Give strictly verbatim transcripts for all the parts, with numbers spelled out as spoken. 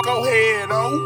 Go ahead, oh.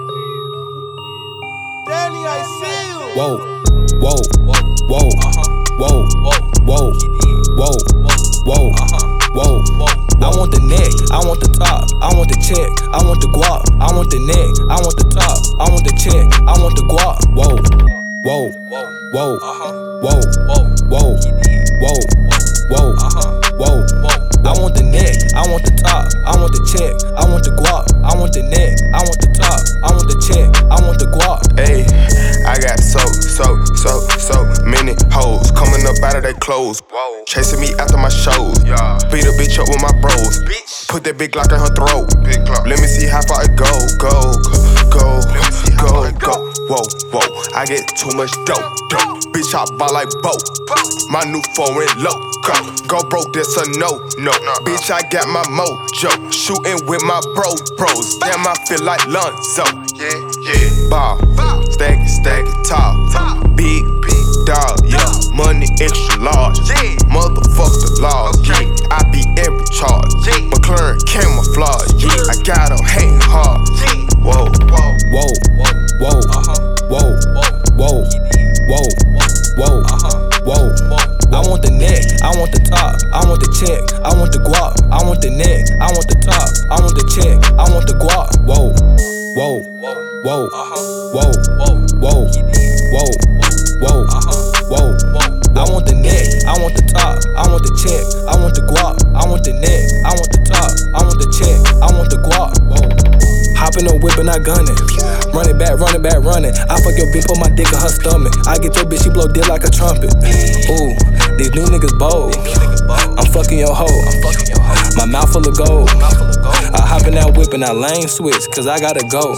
Danny, I see you. Whoa, whoa, whoa, whoa, whoa, whoa, whoa, whoa. I want the neck, I want the top, I want the check, I want the guap, I want the neck, I want the top, I want the check, I want the guap. Whoa, whoa, whoa, whoa, whoa, whoa, whoa, whoa. I want the neck, I want the top, I want the check, I want the guap, I want the neck, I want the top, I want the check, I want the guap. Ayy, I got so, so, so, so many hoes coming up out of their clothes. Whoa. Chasing me after my shows. Yeah. Beat a bitch up with my bros. Bitch. Put that big Glock in her throat. Big Glock. Let me see how far it go, go, go, go, go. Whoa, whoa. I get too much dope, dope. Bitch, I ball like boat. My new foreign low. Go, go broke, this a no, no. Bitch, I got my mojo. Shooting with my bros, bros. Damn, I feel like Lonzo. Yeah, yeah. Ball. Stack it, stack it, tall. Big, big dog, yeah. Money extra large. Motherfuck the laws, yeah. I be every charge. McLaren camouflage, yeah. I got 'em hating hard. Whoa, whoa, whoa, whoa, whoa, whoa, whoa, whoa, whoa. I want the neck, I want the top, I want the check, I want the guap, I want the neck, I want the top, I want the check, I want the guap. Whoa, whoa, whoa, whoa, whoa, whoa, whoa, whoa. I want the neck, I want the top, I want the check, I want the guap, I want the neck, I want the top, I want the check, I want the guap. Whoa. Hoppin' or whippin', I gunnin'. Run it back, run it back, runnin'. I fuck your bitch, put my dick in her stomach. I get your bitch, she blow dick like a trumpet. Ooh, these new niggas bold. I'm fucking your hoe. My mouth full of gold. I hop in that whip and I lane switch, cause I gotta go.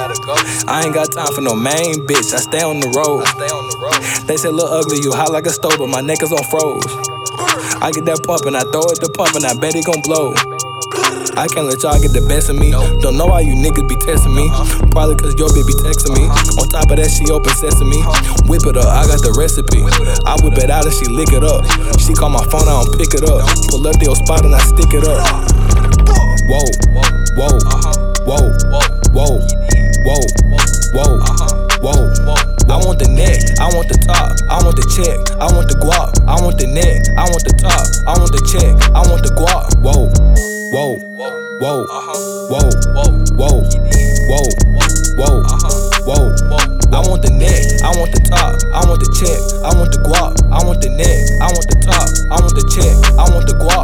I ain't got time for no main bitch, I stay on the road. They say, look ugly, you hot like a stove, but my neck is on froze. I get that pump and I throw it to pump and I bet it gon' blow. I can't let y'all get the best of me. Don't know why you niggas be testing me. Probably cause your bitch be texting me. On top of that, she open sesame. Whip it up, I got the recipe. I whip it out and she lick it up. She call my phone, I don't pick it up. Pull up to your spot and I stick it up. Whoa, whoa, whoa, whoa, whoa, whoa, whoa. I want the neck, I want the top, I want the check, I want the guap, I want the neck, I want the top, I want the check, I want the guap. Whoa, whoa, whoa, whoa, whoa, whoa, whoa, whoa. I want the neck, I want the top, I want the check, I want the guap, I want the neck, I want the top, I want the check, I want the guap.